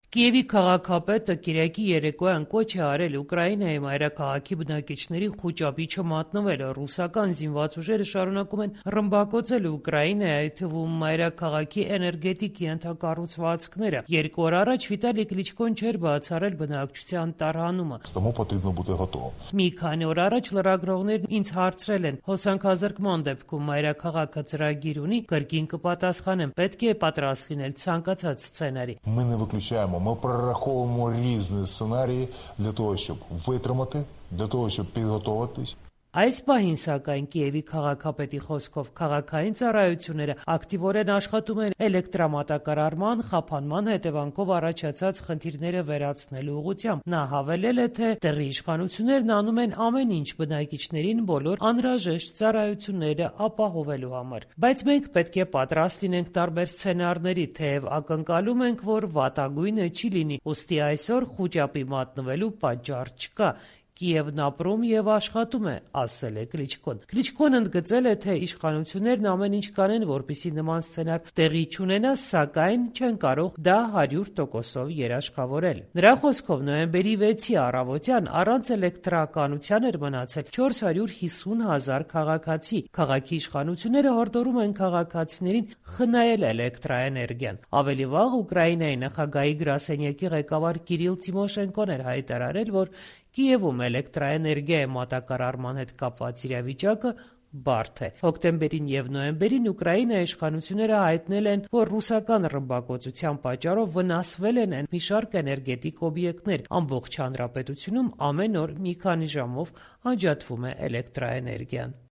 Կիևի քաղաքապետը Կիրակի երեկոյան կոչ է արել Ուկրաինայի մայրաքաղաքի բնակիչներին խուճապիչը մատնվելը։ Ռուսական զինված ուժերը շարունակում են ռմբակոծել Ուկրաինայի, այդ թվում մայրաքաղաքի էներգետիկ ենթակառուցվածքները։ 2 օր առաջ Վիտալի Կլիչկոն չէր բացառել բնակչության տարհանումը։ Մի քանի օր առաջ լրագրողներն ինձ հարցրել են՝ հոսանքազրկման депքում մայրաքաղաքը ծրագիր ունի, կրկին կպատասխանեմ՝ պետք է պատրաստ լինել ցանկացած սցենարի։ Ми прораховуємо різні сценарії для того, щоб витримати, для того, щоб підготуватись. Այս պահին, սակայն, Կիևի քաղաքապետի խոսքով քաղաքային ծառայությունները ակտիվորեն աշխատում են էլեկտրամատակարարման, խափանման հետևանքով առաջացած խնդիրները վերացնելու ուղղությամբ։ Նա հավելել է, թե տեղի իշխանություններն անում են ամեն ինչ բնակիչներին բոլոր անհրաժեշտ ծառայությունները ապահովելու համար։ Բայց մենք պետք է պատրաստ լինենք տարբեր սցենարների, թեև ակնկալում ենք, որ վատագույնը չի լինի, ուստի այսօր խուճապի մատնվելու պատճառ չկա։ Կիևն ապրում եւ աշխատում է, ասել է Կլիչկոն։ Կլիչկոն ընդգծել է, թե իշխանություններն ամեն ինչ կանեն, որպեսզի նման սցենար տեղի չունենա, սակայն չեն կարող դա 100%-ով երաշխավորել։ Նրա խոսքով նոյեմբերի 6-ի առավոտյան առանց էլեկտրականության էր մնացել 450,000 քաղաքացի։ Քաղաքի իշխանությունները հորդորում են քաղաքացիներին խնայել էլեկտրաէներգիան։ Ավելի վաղ Ուկրաինայի նախագահի գրասենյակի ղեկավար Կիրիլ Տիմոշենկոն էր հայտարարել, որ Կիևում էլեկտրաէներգիայի մատակարարման հետ կապված իրավիճակը բարդ է։ Հոկտեմբերին եւ նոյեմբերին Ուկրաինայի իշխանությունները հայտնել են, որ ռուսական ռմբակոծության պատճառով վնասվել են մի շարք էներգետիկ օբյեկտներ։ Ամբողջ հանրապետությունում ամեն օր մի քանի ժամով անջատվում է էլեկտրաէներգիան։